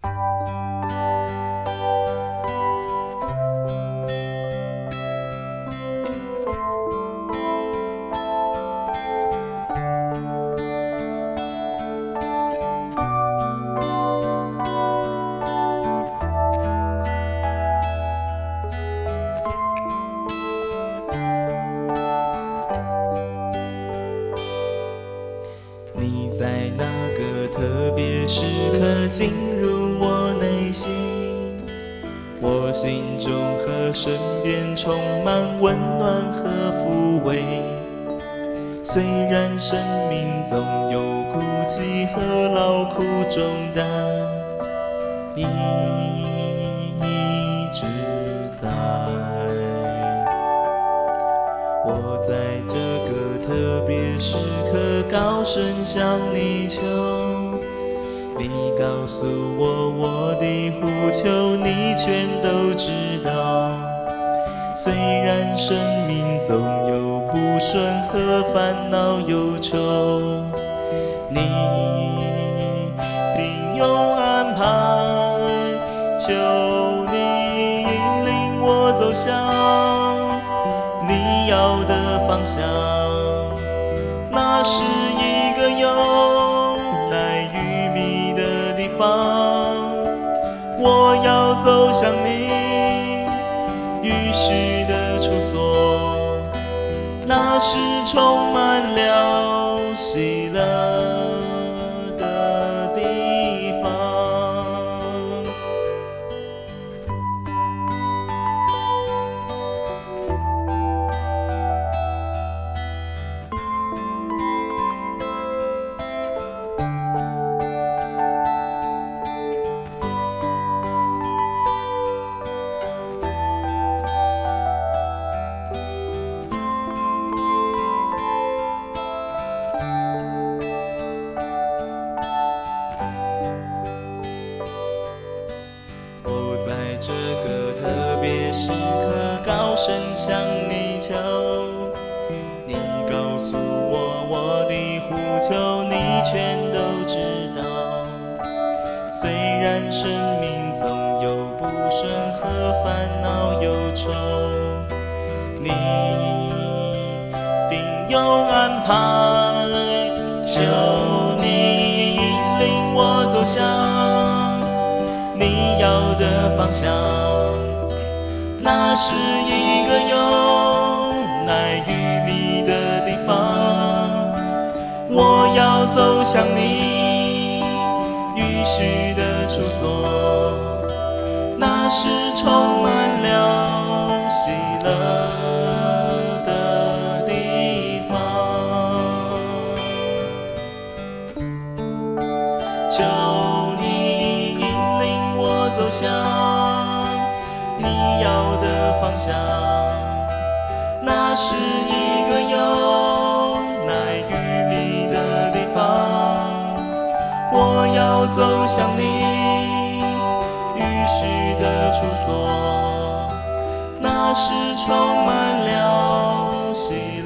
你在那个特别时刻进入我内心，我心中和身边充满温暖和抚慰。虽然生命总有孤寂和劳苦重担，你一直在。我在这个特别时刻高声向你求，你告诉我我的呼求你全都知道。虽然生命总有不顺和烦恼忧愁，你定有安排，求你引领我走向你要的方向。那是一个有奶与蜜的地方，我要走向你预许的处所，那是充满了喜乐的地方。在这个特别时刻高声向你求，你告诉我我的呼求你全都知道。虽然生命总有不顺和烦恼忧愁，你定有安排，求你引领我走向你要的方向。那是一个有奶与蜜的地方，我要走向你预许的处所，那是充满了喜乐的地方。求走向你要的方向，那是一个有奶与蜜的地方，我要走向你预许的处所，那是充满了喜